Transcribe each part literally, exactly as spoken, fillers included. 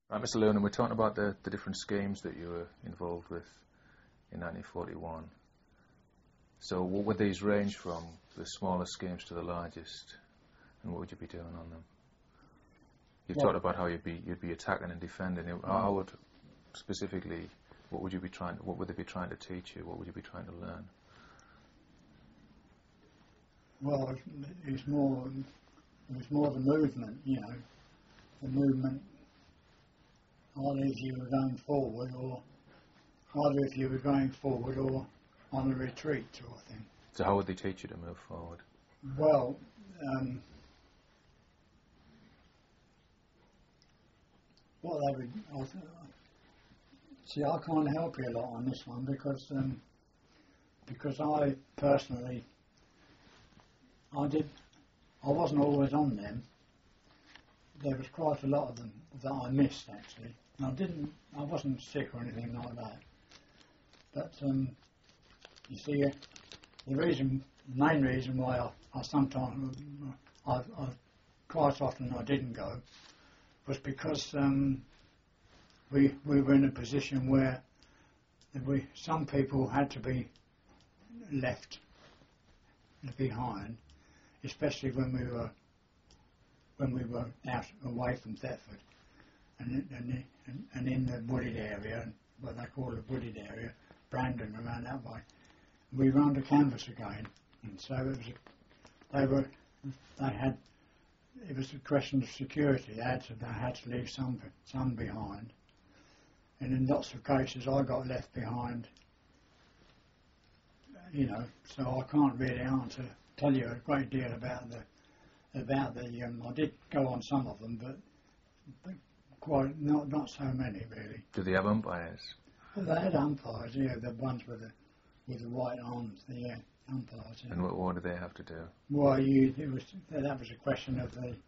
Right, Mister Lewin, we're talking about the, the different schemes that you were involved with in nineteen forty-one. So what would these range from, the smallest schemes to the largest, and what would you be doing on them? You've well, talked about how you'd be you'd be attacking and defending. How would specifically, what would you be trying? What would they be trying to teach you? What would you be trying to learn? Well, it was more it was more the movement, you know, the movement. Either if you were going forward, or either if you were going forward or on a retreat sort of thing. So how would they teach you to move forward? Well, um, what they would, I th- see, I can't help you a lot on this one because um, because I personally, I did, I wasn't always on them. There was quite a lot of them that I missed actually. And I didn't, I wasn't sick or anything like that. But um, you see, uh, the reason, the main reason why I, I sometimes, I, I, quite often I didn't go, was because um, we we were in a position where we some people had to be left behind, especially when we were when we were out away from Thetford, and and and, and in the wooded area, what they call the wooded area, Brandon around that way, we were under canvas again, and so it was. A, they were, they had. It was a question of security. They had to, they had to leave some some behind, and in lots of cases I got left behind. You know, so I can't really answer, tell you a great deal about the. About the, um, I did go on some of them, but, but quite not not so many really. Do they have umpires? Well, they had umpires, yeah, the ones with the with the white arms, the yeah, umpires. Yeah. And what, what do they have to do? Well, you it was that was a question of the.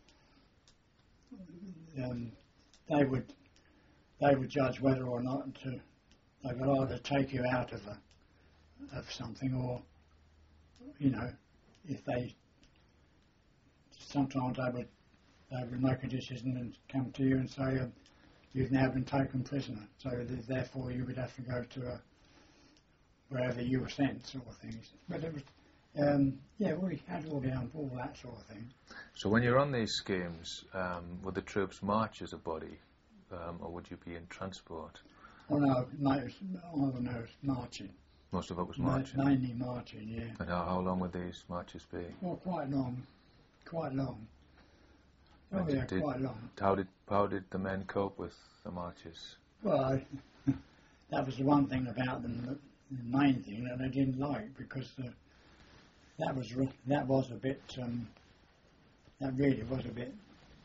Um, they would they would judge whether or not to they would either take you out of a of something or, you know, if they. Sometimes they would, they would make a decision and come to you and say, uh, you've now been taken prisoner, so th- therefore you would have to go to a, wherever you were sent, sort of things. But it was, um, yeah, we had all down all that sort of thing. So when you're on these schemes, um, would the troops march as a body, um, or would you be in transport? Oh no, no, it was, oh, no, it was marching. Most of it was Ma- marching? Mainly marching, yeah. And how, how long would these marches be? Well, quite long. Quite long. Oh And yeah, did, quite long. How did how did the men cope with the marches? Well, I, that was the one thing about them, that, the main thing that they didn't like, because uh, that was re- that was a bit, um, that really was a bit,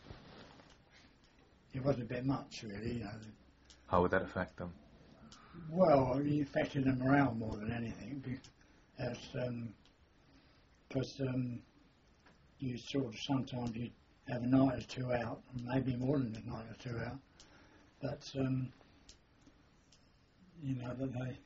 it was a bit much really, you know. How would that affect them? Well, it affected them morale more than anything, because um, because um, you sort of sometimes you have a night or two out, maybe more than a night or two out, but um, you know that they,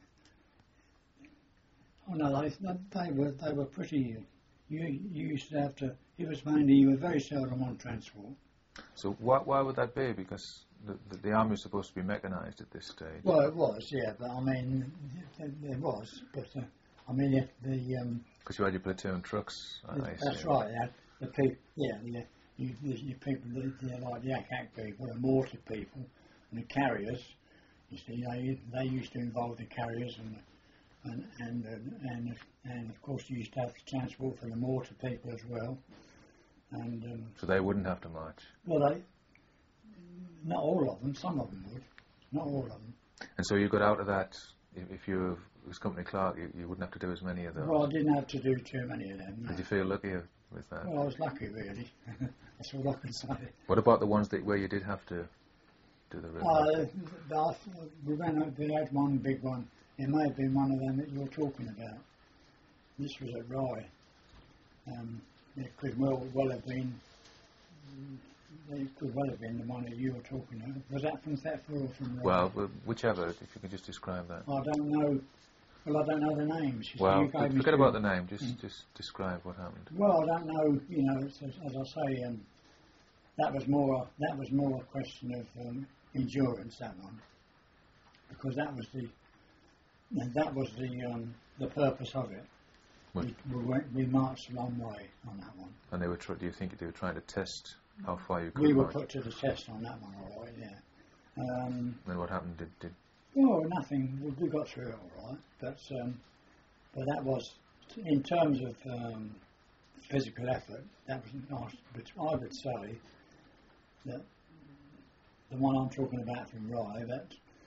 oh no, they they were they were pretty. You you used to have to. It was mainly you were very seldom on transport. So why why would that be? Because the the, the army was supposed to be mechanised at this stage. Well, it was, yeah, but I mean, it, there was, but uh, I mean if the. Um, Because you had your platoon trucks. I That's assume. right. Yeah, the people. Yeah, the, you, the, you people, the, the, like the A C A C people, the mortar people, and the carriers. You see, they they used to involve the carriers, and and and uh, and and of course you used to have to transport for the mortar people as well. And um, So they wouldn't have to march. well, they not all of them. Some of them would. Not all of them. And so you got out of that. If, if you was company clerk, you, you wouldn't have to do as many of those. Well, I didn't have to do too many of them. No. Did you feel lucky with that? Well, I was lucky, really. That's all I can say. What about the ones that where you did have to do the river? Uh, the, we ran up, we had one big one. It may have been one of them that you're talking about. This was at Rye. Um, it could well, well have been. It could well have been the one that you were talking about. Was that from Thetford or from Rye? Well, well, whichever. If you could just describe that. I don't know. Well, I don't know the names. You Well, see, you gave me forget two. about the name. Just Mm. just describe what happened. Well, I don't know. You know, it's, as, as I say, um, that was more. That was more a question of um, endurance, that one, because that was the that was the um, the purpose of it. What? We, we went, we marched a long way on that one. And they were. Tr- do you think they were trying to test how far you could We were march? put to the test on that one, all right. Yeah. Um, Then what happened? Did, did well, nothing. We, we got through it all right, but um, but that was in terms of um, physical effort. That was nice. But I would say that the one I'm talking about from Rye, that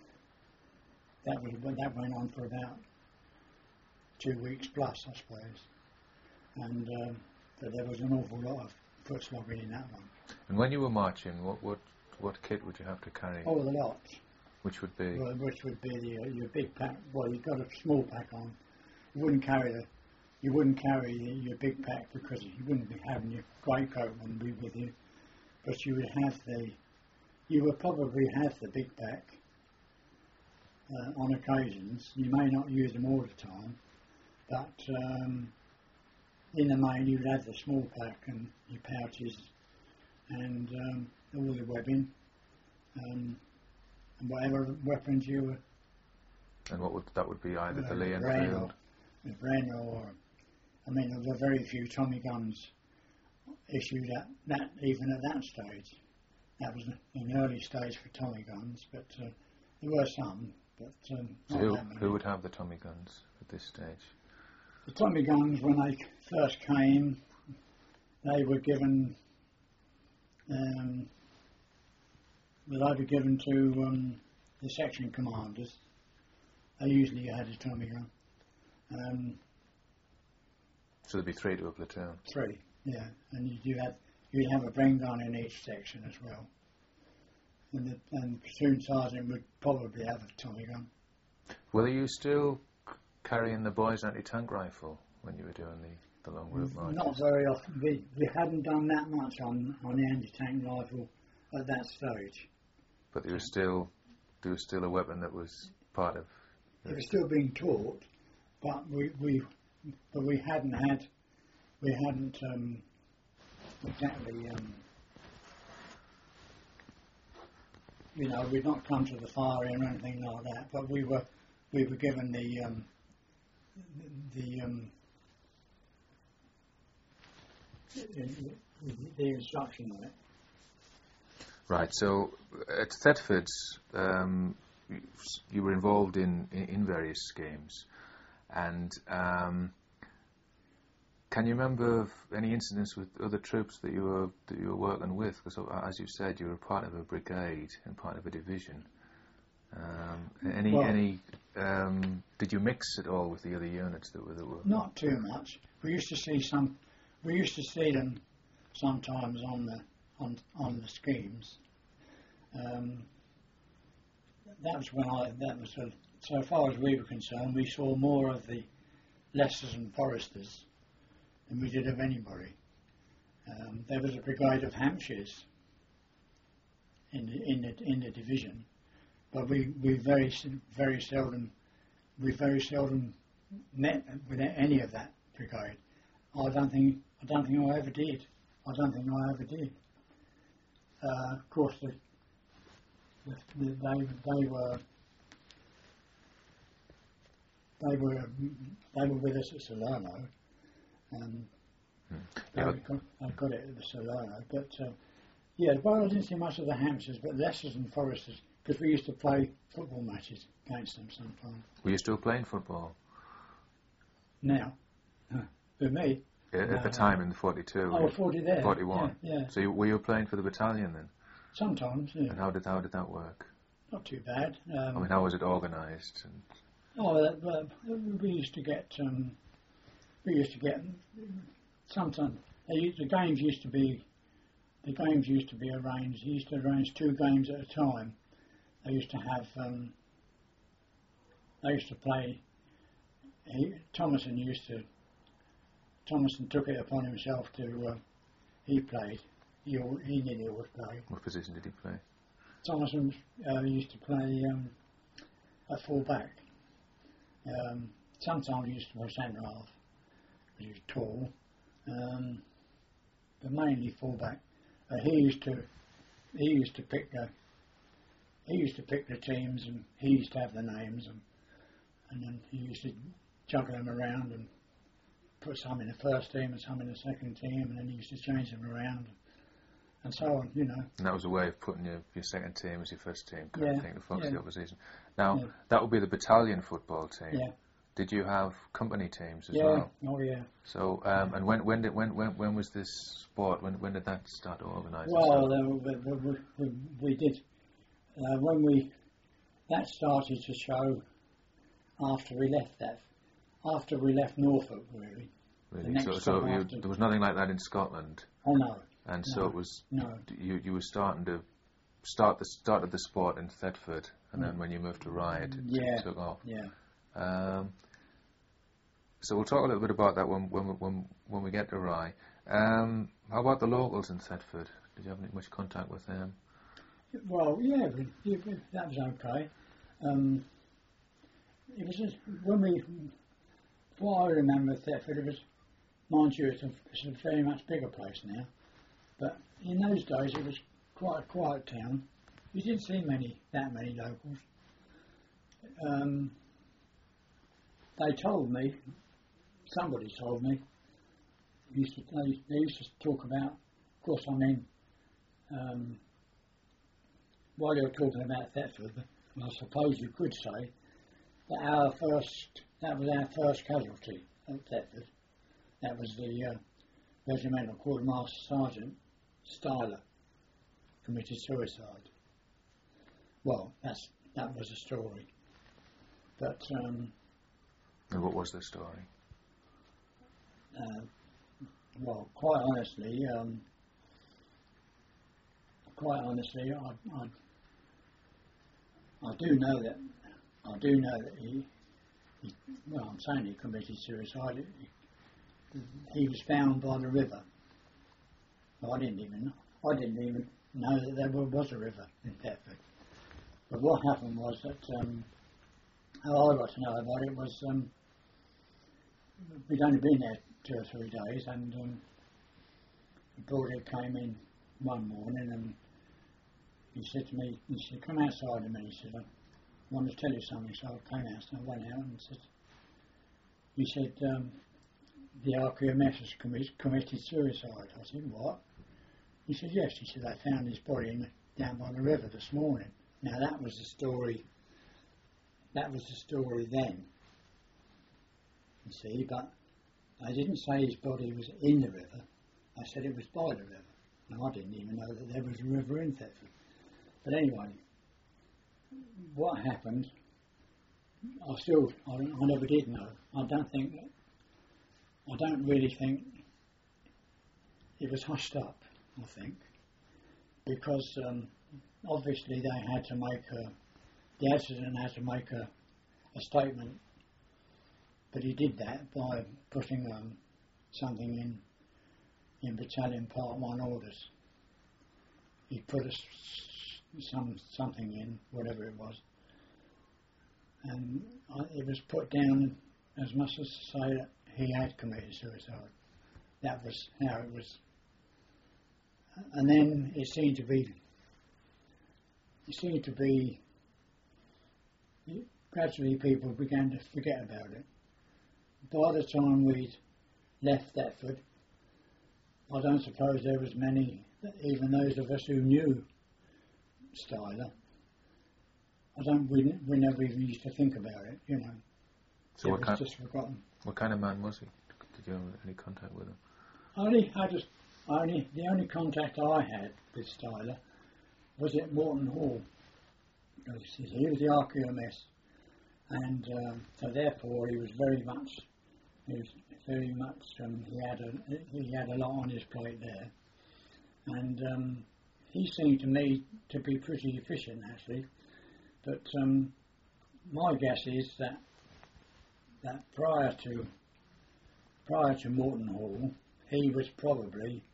that was that went on for about two weeks plus, I suppose, and um, that there was an awful lot of foot slogging in that one. and when you were marching, what what what kit would you have to carry? All the lots, Which would be well, which would be the, uh, your big pack. Well, you've got a small pack on. You wouldn't carry the, you wouldn't carry the, your big pack because you wouldn't be having your greatcoat wouldn't be with you, but you would have the, you would probably have the big pack. Uh, on occasions, you may not use them all the time, but um, in the main you would have the small pack and your pouches and um, all the webbing um, and whatever weapons you were. and what would that would be either uh, the Lee Bren Enfield. or, the Bren or, I mean, there were very few Tommy guns issued at that, even at that stage. That was an early stage for Tommy guns, but uh, there were some. But um, So not who, that many. who would have the Tommy guns at this stage? The Tommy guns, when they first came, they were given. Um, well, they were given to um, the section commanders. They usually had a Tommy gun. Um, So there'd be three to a platoon. three, yeah, and you, you had you'd have a Bren gun in each section as well. And the, and the platoon sergeant would probably have a Tommy gun. Were you still c- carrying the boys' anti-tank rifle when you were doing the, the long route marches? Not very often. We, we hadn't done that much on, on the anti-tank rifle at that stage. But there was still there was still a weapon that was part of. It was still being taught, but we, we but we hadn't had we hadn't um, exactly um, you know we'd not come to the firing or anything like that. But we were we were given the um, the um, the, the instruction on it. Right. So at Thetford's, um, you, you were involved in, in, in various schemes, and um, can you remember of any incidents with other troops that you were that you were working with? Because as you said, you were part of a brigade and part of a division. Um, any Well, any um, did you mix at all with the other units that were that were? Not too much. We used to see some. We used to see them sometimes on the on on the schemes. Um, that was when I. That was a, so far as we were concerned. We saw more of the Leicesters and Foresters than we did of anybody. Um, there was a brigade of Hampshires in the in the in the division, but we we very s- very seldom we very seldom met with any of that brigade. I don't think I don't think I ever did. I don't think I ever did. Uh, of course, the, the, the, they they were they were they were with us at Salerno, and Hmm. they Yeah, got, they got it at the Salerno. But uh, yeah, well, I didn't see much of the Hampshires, but Leicesters and Foresters, because we used to play football matches against them sometimes. were you still playing football Now, with me, at, at No, the no. time in the forty-two? I was forty there. forty-one. Yeah, yeah. So you, were you playing for the battalion then? Sometimes, yeah. And how did how did that work? Not too bad. Um, I mean, how was it organised? And oh, that, well, we used to get. Um, we used to get. Sometimes they used, the games used to be. The games used to be arranged. He used to arrange two games at a time. They used to have. Um, they used to play. He, Thomason used to. Thomason took it upon himself to. Uh, he played. He, al- he nearly always played. what position did he play? Thomason uh, used to play um, at full back. Um, sometimes he used to play centre half because he was tall, um, but mainly full back. Uh, he used to he used to pick the he used to pick the teams, and he used to have the names, and and then he used to juggle them around and put some in the first team and some in the second team, and then he used to change them around, and so on, you know. And that was a way of putting your, your second team as your first team, kind Yeah, of thing, to focus yeah. the opposition. Now, Yeah. that would be the battalion football team. Yeah. Did you have company teams as Yeah. well? Oh yeah. So, um, and when when did when when when was this sport? When when did that start to organise? Well, itself? uh, we, we, we, we did uh, when we that started to show after we left that after we left Norfolk, really. really? the next So, so time you, after- there was nothing like that in Scotland, Oh no, and so No. it was no. you you were starting to start the start of the sport in Thetford, and Mm. then when you moved to Rye, it, Yeah. it took off. Yeah. Um, so we'll talk a little bit about that when when we- when when we get to Rye. Um, how about the locals in Thetford? Did you have any, much contact with them? Well, yeah, we, we, we- that was okay. Um, it was just, when we, what I remember of Thetford, it was, mind you, it's a, it's a very much bigger place now, but in those days it was quite a quiet town. You didn't see many, that many locals. Um, they told me, somebody told me, used to, they, they used to talk about, of course, I mean, um, while you were talking about Thetford, I suppose you could say that our first, that was our first casualty at Thetford. That was the uh, Regimental Quartermaster Sergeant Styler committed suicide. Well, that's that was a story. But um, And what was the story? uh, well, quite honestly, um, quite honestly, I, I I do know that I do know that he, he well, I'm saying he committed suicide. He, he was found by the river. I didn't even I didn't even know that there was a river in Thetford. But what happened was that um, how I got to know about it was um, we'd only been there two or three days, and um, the Broadhead came in one morning and he said to me, he said, "Come outside a minute." He said, "I want to tell you something." So I came out, and I went out and said, he said, um, "The R Q M S has commi- committed suicide." I said, "What?" He said, "Yes." He said, "They found his body in, down by the river this morning." Now that was the story, that was the story then, you see, but I didn't say his body was in the river, I said it was by the river. Now I didn't even know that there was a river in Thetford. But anyway, what happened, I still, I, I never did know. I don't think, I don't really think it was hushed up, I think, because um, obviously they had to make a, the accident had to make a, a statement, but he did that by putting um, something in, in Battalion Part one orders. He put a, some something in, whatever it was, and I, it was put down as much as to say that he had committed suicide. That was how it was. And then it seemed to be, it seemed to be, gradually people began to forget about it. By the time we'd left Thetford, I don't suppose there was many, even those of us who knew Styler, I don't, we, we never even used to think about it, you know. So it what was kind, just forgotten. what kind of man was he? Did you have any contact with him? I only had a, only, the only contact I had with Styler was at Morton Hall. Because he was the R Q M S, and um, so therefore he was very much, he was very much, um, he had a he had a lot on his plate there, and um, he seemed to me to be pretty efficient actually. But um, my guess is that that prior to prior to Morton Hall, he was probably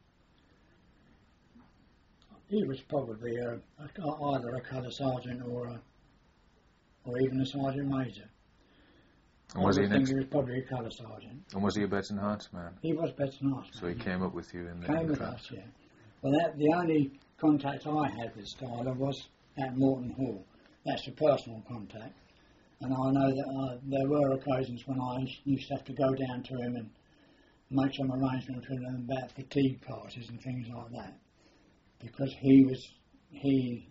he was probably a, a, either a colour sergeant or a, or even a sergeant major. And I was he would an think ex- he was probably a colour sergeant. And was he a Bedson Hearts man? He was Bedson Hearts. So he came up with you in the, in Came the with class. us, yeah. Well, that, the only contact I had with Styler was at Morton Hall. That's a personal contact. And I know that uh, there were occasions when I used to have to go down to him and make some arrangements with him about fatigue parties and things like that, because he was he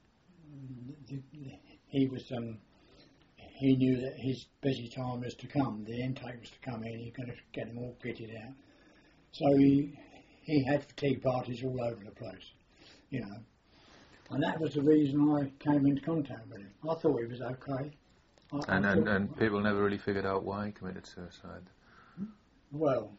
he was um, he knew that his busy time was to come. The intake was to come in. He's going to get them all kitted out. So he he had fatigue parties all over the place, you know. And that was the reason I came into contact with him. I thought he was okay. I, And, I and, thought, and people never really figured out why he committed suicide. well,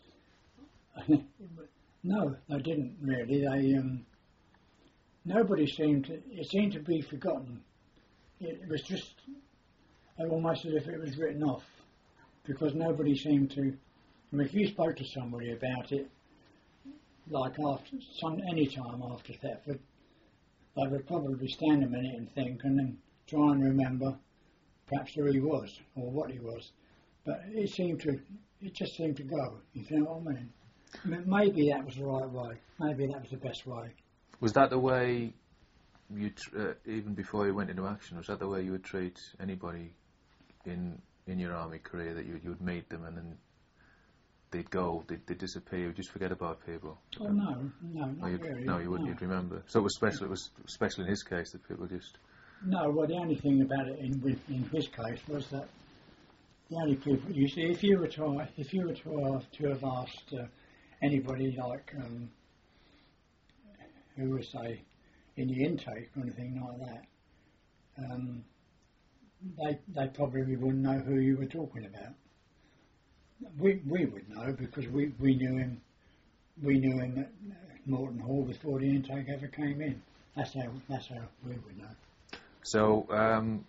no, they didn't really. They um, nobody seemed to. It seemed to be forgotten. It was just almost as if it was written off, because nobody seemed to. I mean, if you spoke to somebody about it, like after some any time after Thetford, they would probably stand a minute and think, and then try and remember perhaps who he was or what he was. But it seemed to, it just seemed to go. You know what I mean? I mean, maybe that was the right way. Maybe that was the best way. Was that the way you, tr- uh, even before you went into action, was that the way you would treat anybody in in your army career, that you you would meet them and then they'd go, they'd, they'd disappear, you'd just forget about people? Oh no, no, not No, you'd, really. no, you wouldn't. No. You'd remember. So it was special. It was special in his case that people just. No, well, the only thing about it in with- in his case was that the only people you see, if you were to if you were to have, to have asked uh, anybody like um, who was say in the intake or anything like that, um, they they probably wouldn't know who you were talking about. We we would know because we, we knew him. We knew him at Morton Hall before the intake ever came in. That's how that's how we would know. So um,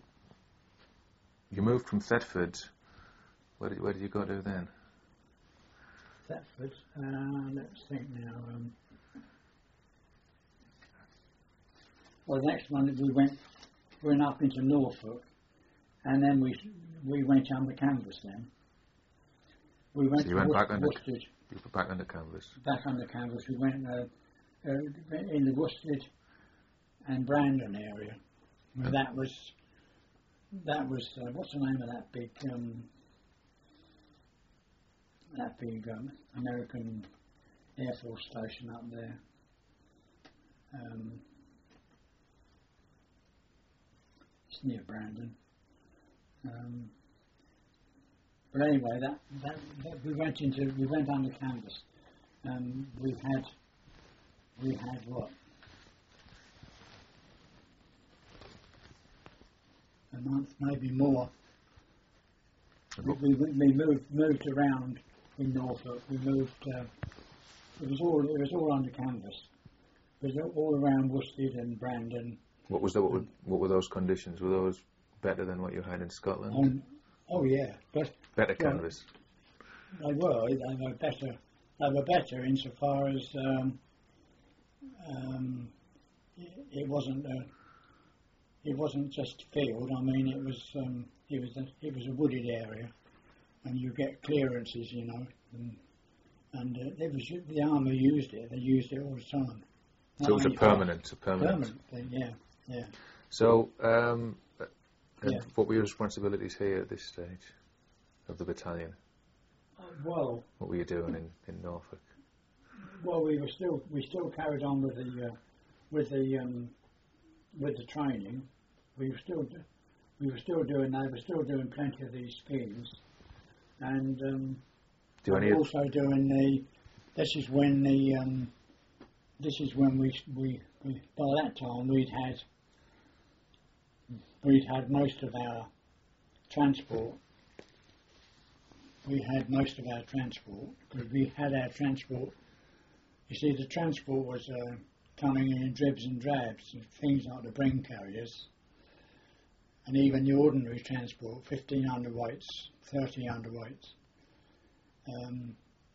you moved from Thetford. Where did, where did you go to then? Thetford. Uh, let's think now. Um, well, the next one we went went up into Norfolk, and then we we went under canvas. Then we went So you to went Worc- back under. Worcester. You were back under canvas. Back under canvas. We went uh, uh, in the Worcester and Brandon area. And That was that was uh, what's the name of that big um, that big um, American Air Force station up there? Um, it's near Brandon. Um, but anyway, that, that, that we went into we went under canvas. Um, we had we had what? A month, maybe more. We, we, we moved moved around in Norfolk. We moved. Uh, it was all it was all under canvas. It was all around Worcester and Brandon. What was the, what, were, what were those conditions? Were those better than what you had in Scotland? On, oh yeah, but Better well, canvas. they were. They were better. They were better insofar as um, um, it, it wasn't. A, It wasn't just field. I mean, it was um, it was a, it was a wooded area, and you get clearances, you know, and, and uh, it was the army used it. They used it all the time. So it was a permanent, a permanent. Permanent thing, yeah, yeah. So, um, and Yeah. what were your responsibilities here at this stage of the battalion? Well, What were you doing in, in Norfolk? well, we were still we still carried on with the uh, with the um, with the training. We were still do, we were still doing they were still doing plenty of these schemes, and um, Do we any were of, also doing the. This is when the um, this is when we, we we by that time we'd had we'd had most of our transport. We had most of our transport because we had our transport. You see, the transport was uh, coming in dribs and drabs, things like the bring carriers, and even the ordinary transport, fifteen underweights, thirty underweights. Um,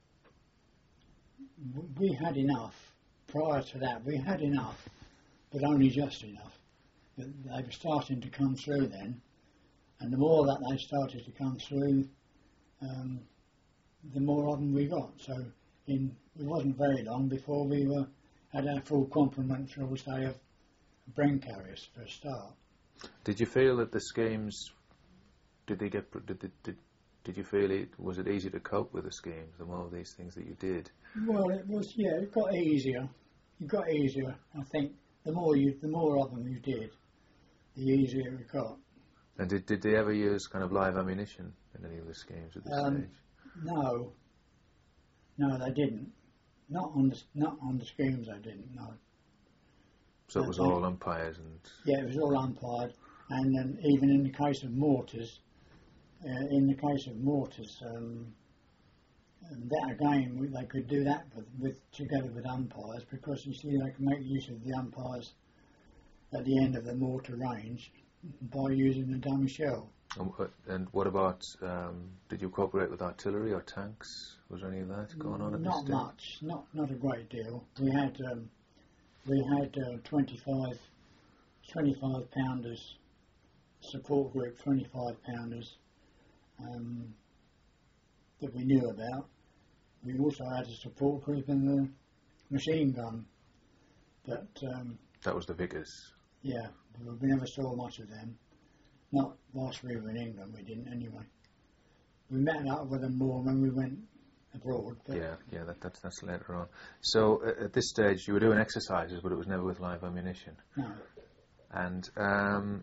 w- we had enough. Prior to that, we had enough, but only just enough. But they were starting to come through then, and the more that they started to come through, um, the more of them we got. So in, it wasn't very long before we were had our full complement, shall we say, of, brain carriers for a start. Did you feel that the schemes, did they get, did, did, did, did you feel it, was it easy to cope with the schemes, the more of these things that you did? Well, it was, yeah, it got easier. It got easier. I think the more you, the more of them you did, the easier it got. And did, did they ever use kind of live ammunition in any of the schemes at this Um, stage? No, no, they didn't. Not on the not on the schemes. They didn't. No. So it was no, all umpires and... Yeah, it was all umpired, and then even in the case of mortars, uh, in the case of mortars, um, and that again we- they could do that with, with together with umpires, because you see they can make use of the umpires at the end of the mortar range by using the dummy shell. And, what- and what about, um, did you cooperate with artillery or tanks? Was there any of that going on at this Not stage? much, not not a great deal. We had um, we had uh, twenty-five, twenty-five pounders, support group twenty-five pounders um, that we knew about. We also had a support group in the machine gun, but um, That was the Vickers. yeah, we never saw much of them. Not whilst we were in England, we didn't anyway. We met up with them more when we went abroad. But Yeah, yeah, that, that's, that's later on. So uh, at this stage you were doing exercises, but it was never with live ammunition. no. And um,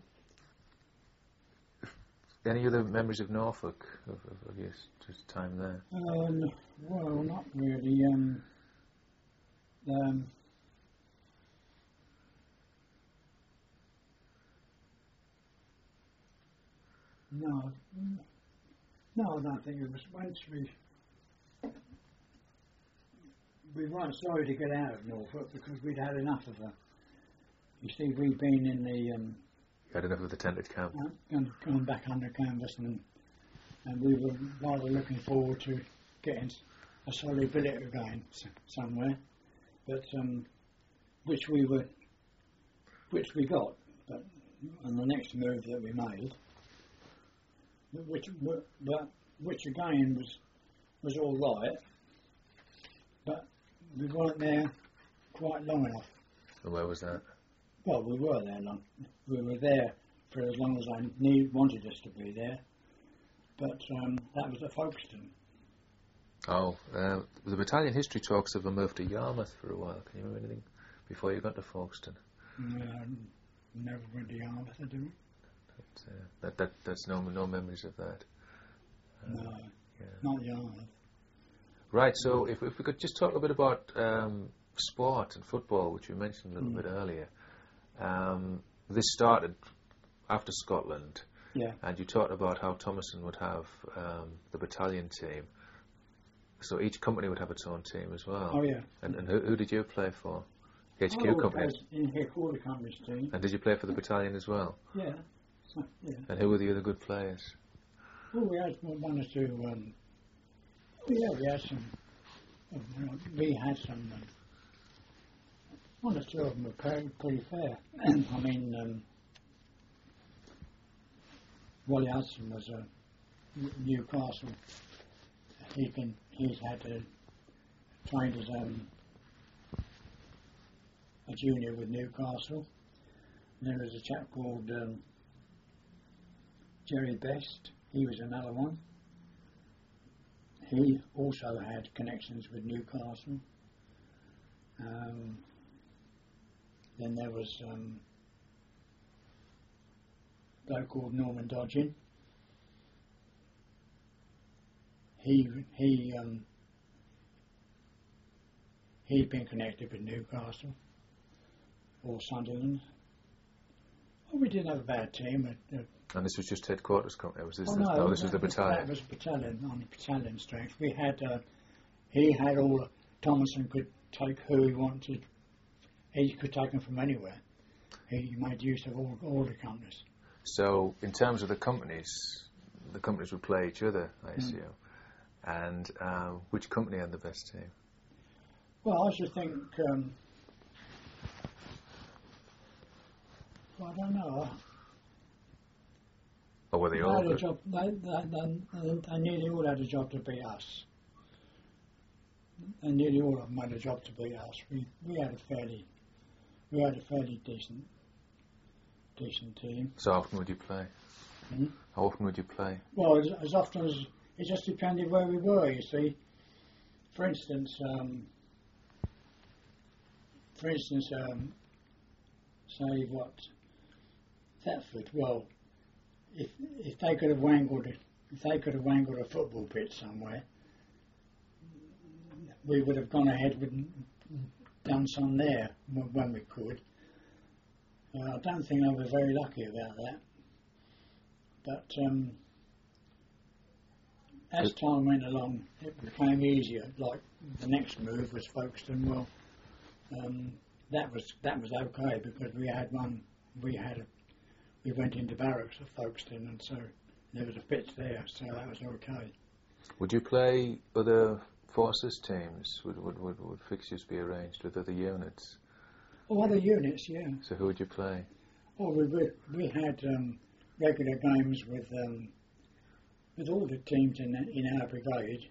any other memories of Norfolk, of, of, of your just time there? Um, well, not really. Um, um, no, no, I don't think it was. Once we we weren't sorry to get out of Norfolk because we'd had enough of her. You see, we'd been in the um, You had enough of the tented camp. uh, gone, gone back under canvas, and and we were rather looking forward to getting s- a solid billet again s- somewhere, but um, which we were, which we got, but on the next move that we made, which w- but which again was was all right, but we weren't there quite long enough. And where was that? Well, we were there long. We were there for as long as I need, wanted us to be there. But um, that was at Folkestone. Oh, uh, the battalion history talks of a move to Yarmouth for a while. Can you remember anything before you got to Folkestone? Um, never went to Yarmouth, I do. But, uh, that, that, that's no, no memories of that. Uh, No, yeah. not Yarmouth. Right, so if, if we could just talk a bit about um, sport and football, which you mentioned a little Mm. bit earlier. Um, this started after Scotland, Yeah. and you talked about how Thomason would have um, the battalion team. So each company would have its own team as well. Oh, yeah. And, and who, who did you play for? H Q Oh, company. was in here quarter company's team. And did you play for the battalion as well? Yeah. So, yeah. And who were the other good players? Well, we had one or two. Um, oh, yeah, we had some. Uh, we had some. Um, one or two of them were pretty, pretty fair. I mean, um, Wally Hudson was a Newcastle. He can. He's had to trained as um, a junior with Newcastle. And there was a chap called um, Jerry Best. He was another one. He also had connections with Newcastle. Um, then there was um, a bloke called Norman Dodgin. He he um, he'd been connected with Newcastle or Sunderland. Oh, we didn't have a bad team. At, at, And this was just headquarters company? Was this oh the, no, no, this was the that battalion. That was battalion on the battalion strength. We had uh, he had all. Thomason could take who he wanted. He could take them from anywhere. He made use of all, all the companies. So, in terms of the companies, the companies would play each other, I Mm. assume. And um, which company had the best team? Well, I should think. Um, well, I don't know. Or were they They all had a good? job. They, they, they, they nearly all had a job to beat us. And nearly all of them had a job to beat us. We we had a fairly we had a fairly decent decent team. So how often would you play? Hmm? How often would you play? Well, as, as often as it just depended where we were. You see, for instance, um, for instance, um, say what Thetford. Well, if if they could have wangled it, if they could have wangled a football pitch somewhere, we would have gone ahead with done some there when we could. Uh, I don't think I was very lucky about that. But um, as time went along, it became easier. Like the next move was Folkestone. Well, um, that was that was okay because we had one. We had a, we went into barracks at Folkestone, and so there was a pitch there, so that was okay. Would you play other forces teams? Would would would, would fixtures be arranged with other units? Oh, other units, yeah. So who would you play? Oh, we we, we had um, regular games with um, with all the teams in in our brigade.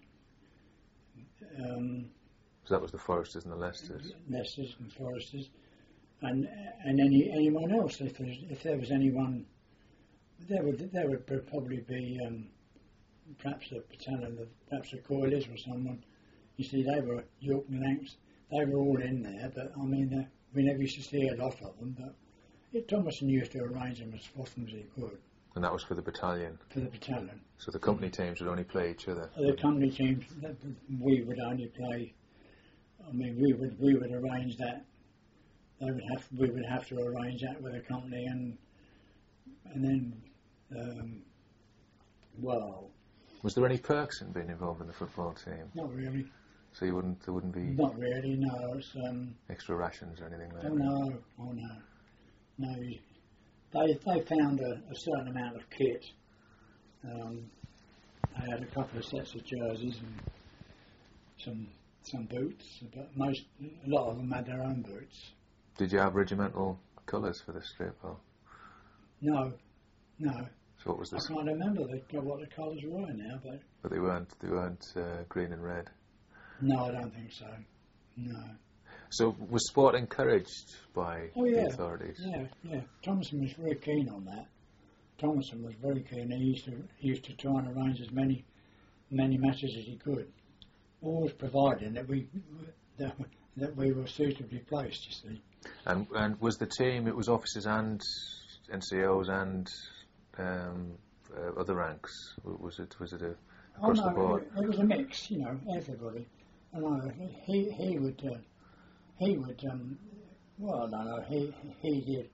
Um, so that was the Foresters and the Leicesters. Leicesters and Foresters, and and any anyone else. If there if there was anyone, there would there would probably be um, perhaps a battalion, perhaps a Coilers or someone. You see, they were York and Lancs. They were all in there, but I mean, uh, we never used to see a lot of them. But it, Thomason used to arrange them as often as he could. And that was for the battalion? For the battalion. So the company teams would only play each other? The company teams, we would only play, I mean, we would we would arrange that. They would have, we would have to arrange that with the company, and and then, um, well... Was there any perks in being involved in the football team? Not really. So you wouldn't, there wouldn't be... Not really, no. It's, um, extra rations or anything like oh, that? no, oh no. No, they, they found a, a certain amount of kit. Um, they had a couple of sets of jerseys and some some boots, but most, a lot of them had their own boots. Did you have regimental colours for the strip? Or? No, no. So what was this? I can't remember the, what the colours were now, but... But they weren't, they weren't uh, green and red? No, I don't think so. No. So was sport encouraged by oh, yeah. the authorities? Yeah, yeah. Thomason was very keen on that. Thomason was very keen. He used to he used to try and arrange as many many matches as he could, always providing that we that, that we were suitably placed. You see. And and was the team? It was officers and N C Os and um, uh, other ranks. Was it was it a across oh, no, the board? It, it was a mix. You know, everybody. And I, he he would. Uh, He would, um, well, no, no, he, he did,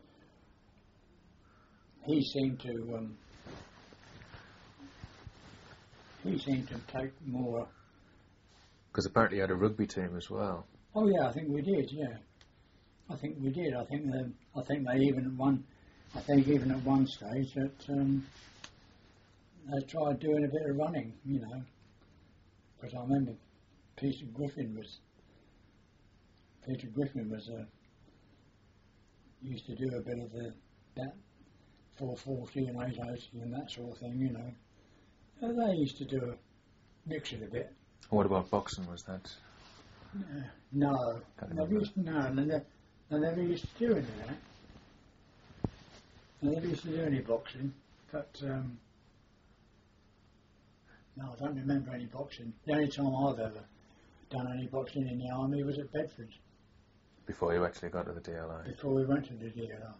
he seemed to, um, he seemed to take more. Because apparently you had a rugby team as well. Oh yeah, I think we did, yeah. I think we did. I think they, I think they even at one, I think even at one stage that um, they tried doing a bit of running, you know. Because I remember Peter Griffin was, Peter Griffin was a, used to do a bit of the, that four forty and eight eighty and that sort of thing, you know. Uh, they used to do a, mix it a bit. What about boxing, was that? Uh, no, never used to, no, they never, they never used to do any of that. They never used to do any boxing, but um, no, I don't remember any boxing. The only time I've ever done any boxing in the army was at Bedford. Before you actually got to the D L I? Before we went to the D L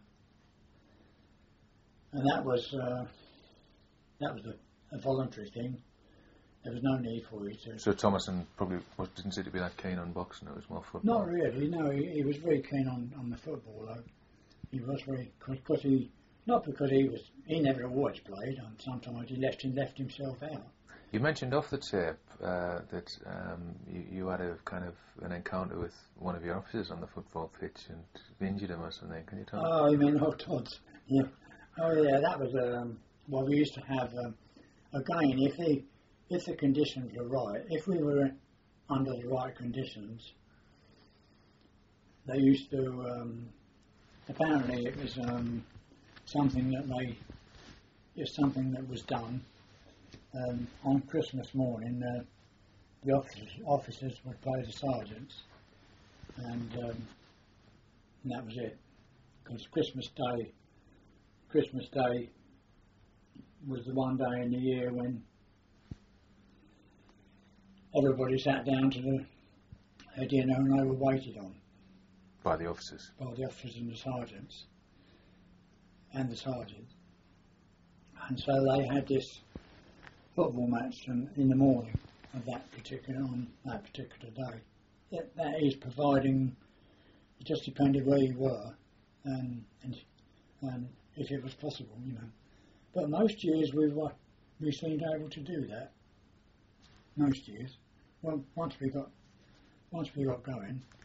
I. And that was, uh, that was a, a voluntary thing. There was no need for you to... So Thomason probably was, didn't seem to be that keen on boxing, it was more football? Not really, no, he, he was very keen on, on the football though. He was very, because he, not because he was, he never always played, and sometimes he left, he left himself out. You mentioned off the tape uh, that um, you, you had a kind of an encounter with one of your officers on the football pitch and injured him or something. Can you tell me? Oh, you mean Hot Todds? Yeah. Oh, yeah. That was um, well. We used to have um, again if the if the conditions were right, if we were under the right conditions, they used to. Um, apparently, it was um, something that they. It's something that was done. Um, on Christmas morning, uh, the officers, officers would play the sergeants, and, um, and that was it. Because Christmas Day, Christmas Day was the one day in the year when everybody sat down to the a dinner and they were waited on By the officers? by the officers and the sergeants and the sergeant. And so they had this football match in, in the morning of that particular on that particular day. That, that is providing, it just depended where you were and, and and if it was possible, you know. But most years we were we seemed able to do that. Most years, well, once we got once we got going.